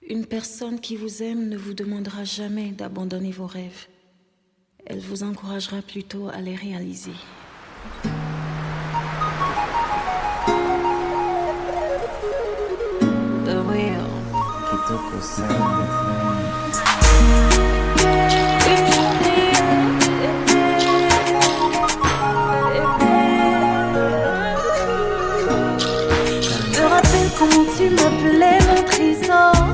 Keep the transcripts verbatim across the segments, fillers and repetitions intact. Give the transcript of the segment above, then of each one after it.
Une personne qui vous aime ne vous demandera jamais d'abandonner vos rêves. Elle vous encouragera plutôt à les réaliser. The Real. Kitoko Sound. Je me rappelle comment tu m'appelais mon trésor.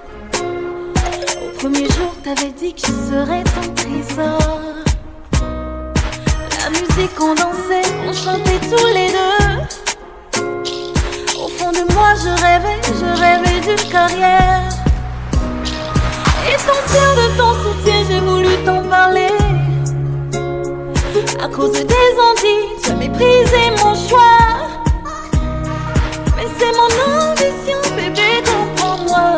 Au premier jour, t'avais dit que je serais ton trésor. La musique, on dansait, on chantait tous les deux. Au fond de moi, je rêvais, je rêvais d'une carrière. Essentiel de ton soutien, j'ai voulu t'en parler. À cause des envies, tu as méprisé mon choix. Mais c'est mon ambition, bébé, comprends-moi.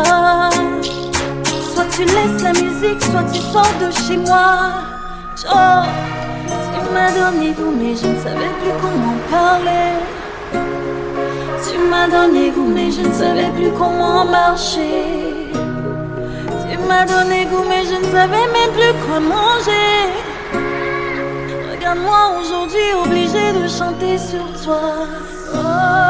Soit tu laisses la musique, soit tu sors de chez moi. Oh, tu m'as donné goût, mais je ne savais plus comment parler. Tu m'as donné goût, mais je ne savais plus comment marcher. Tu m'as donné goût, mais je ne savais même plus quoi manger. Regarde-moi aujourd'hui, obligée de chanter sur toi. Oh.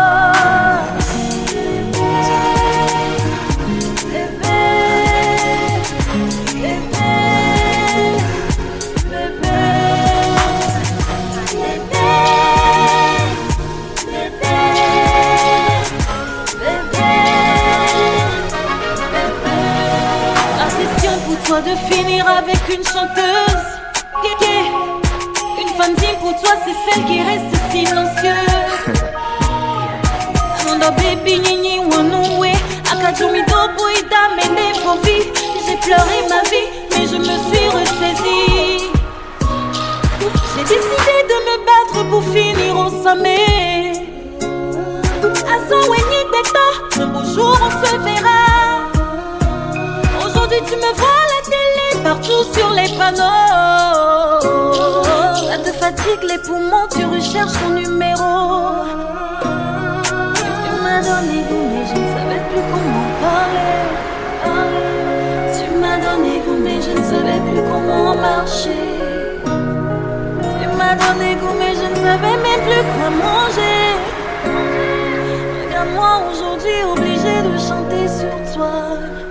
De finir avec une chanteuse, yeah, yeah. Une fantine pour toi, c'est celle qui reste silencieuse. Amanda baby nini wanoué, akadjomi dobo ida mene fofi. J'ai pleuré ma vie, mais je me suis ressaisie. J'ai décidé de me battre pour finir au sommet. Azo weni beta, un beau jour on se verra. Aujourd'hui tu me vois partout sur les panneaux. Ça te fatigue les poumons, tu recherches ton numéro. Tu m'as donné goût, mais je ne savais plus comment parler. Tu m'as donné goût, mais je ne savais plus comment marcher. Tu m'as donné goût, mais je ne savais même plus quoi manger. Regarde-moi aujourd'hui, obligée de chanter sur toi.